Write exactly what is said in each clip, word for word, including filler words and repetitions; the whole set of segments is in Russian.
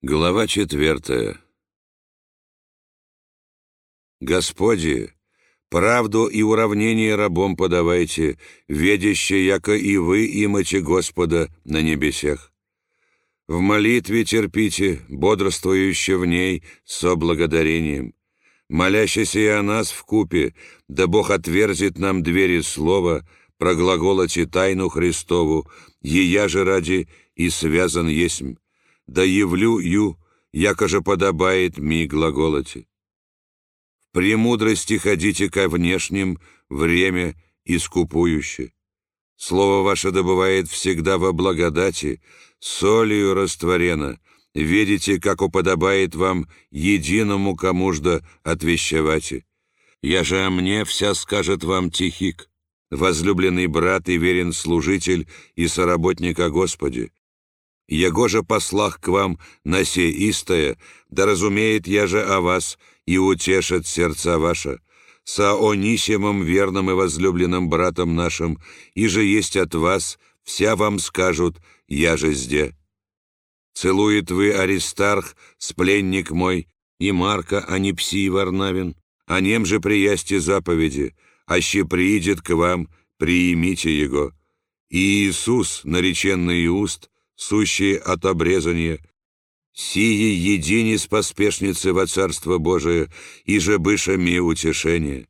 Глава четвертая. Господи, правду и уравнение рабом подавайте, ведяще, яко и вы имате Господа на небесех. В молитве терпите, бодрствующе в ней со благодарением. Молящийся и о нас вкупе, да Бог отверзит нам двери слова, проглаголоти тайну Христову, ея же ради и связан есмь. Да явлю ю, яко же подобает ми глаголоти. В премудрости ходите ко внешним время искупующе. Слово ваше добывает всегда во благодати, солью растворено, видите, как уподобает вам единому кому-жда отвещевати. Я же о мне вся скажет вам Тихик, возлюбленный брат и верен служитель и соработник о Господе. Яго же послах к вам на се истое, да разумеет я же о вас и утешит сердца ваша, со Онисимом верным и возлюбленным братом нашим, и же есть от вас, вся вам скажут, я же зде. Целует вы Аристарх, спленник мой, и Марка, а не Псий Варнавин, о нем же приясти заповеди, аще приидет к вам, приимите его. И Иисус, нареченный уст, сущий от обрезания, сии едини с поспешницы во Царство Божие, и же быша ми утешение.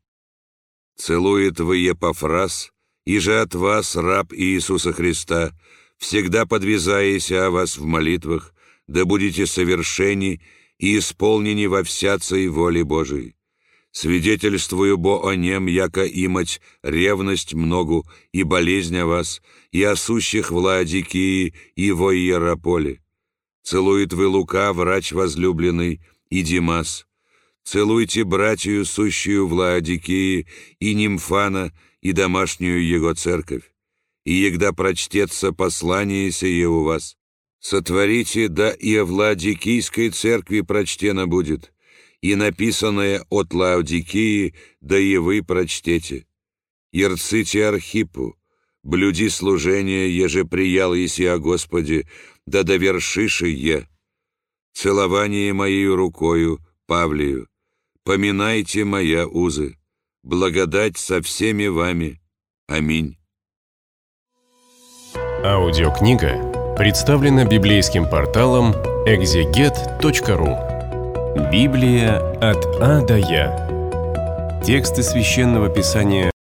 Целует вы Епафрас, и же от вас раб Иисуса Христа, всегда подвязаяся о вас в молитвах, да будете совершенни и исполнени во всяцей воле Божией. Свидетельствую бо о нем, яко имать ревность многу и болезнь о вас, и о сущих в Лаодикии и во Иераполе. Целует вы Лука, врач возлюбленный, и Димас. Целуйте братью, сущую в Лаодикии, и Нимфана, и домашнюю его церковь. И егда прочтется послание сие у вас, сотворите, да и о Лаодикийской церкви прочтено будет, и написанное от Лаодикии, да и вы прочтете. Ерците Архипу, блюди служение, еже приял еси о Господе, да довершиши е. Целование моею рукою, Павлию, поминайте моя узы, благодать со всеми вами. Аминь. Аудиокнига представлена библейским порталом экзегет точка ру. Библия от А до Я. Тексты Священного Писания